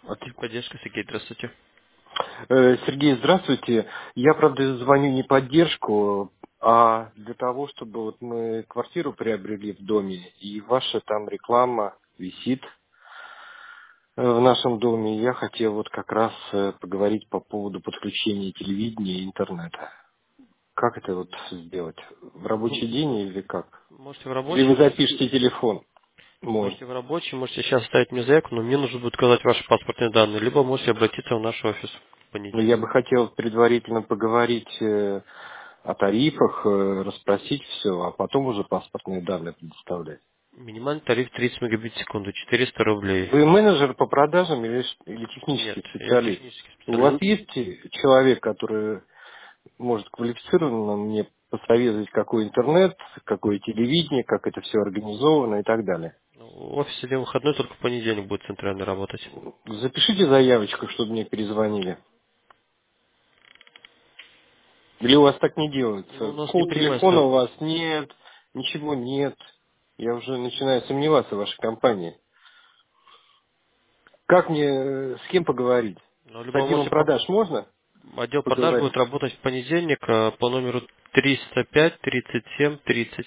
Техподдержка, Сергей, здравствуйте. Сергей, здравствуйте. Я, правда, звоню не поддержку, а для того, чтобы вот мы квартиру приобрели в доме, и ваша там реклама висит в нашем доме. И я хотел вот как раз поговорить по поводу подключения телевидения и интернета. Как это вот сделать? В Ну, рабочий день или как? можете в Или рабочий, вы запишите телефон мой? можете сейчас оставить мне заявку, но мне нужно будет указать ваши паспортные данные, либо можете обратиться в наш офис в Ну, я понедельник. бы хотел предварительно поговорить о тарифах, расспросить все, а потом уже паспортные данные предоставлять. Минимальный тариф 30 мегабит в секунду, 400 рублей. Вы менеджер по продажам или Нет, технический я специалист? технический У вас специалист. есть человек, который может квалифицированно мне посоветовать, какой интернет, какое телевидение, как это все организовано и так далее? Ну, офис день выходной, только в понедельник будет центральный работать. Запишите заявочку, чтобы мне перезвонили. Или у вас так не Ну, у делается? нас не Кол телефона принимается. у вас нет, ничего нет. Я уже начинаю сомневаться в вашей компании. Как мне, с кем поговорить? Но С либо отделом можете продаж можно отдел продаж будет поговорить? работать в понедельник по номеру 305 37 30.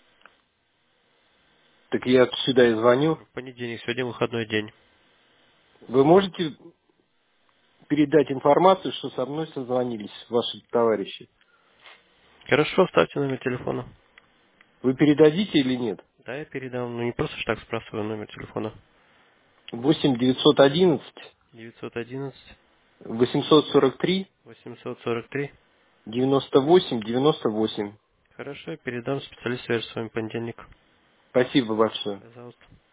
Так я сюда и звоню. В понедельник, сегодня выходной день. Вы можете передать информацию, что со мной созвонились ваши товарищи? Хорошо, ставьте номер телефона. Вы передадите или нет? Да, я передам. Ну, не просто ж так спрашиваю номер телефона. 8 911 911 843 843. 98 98. Хорошо, я передам специалист свяжется с вами в понедельник. Спасибо большое. Пожалуйста.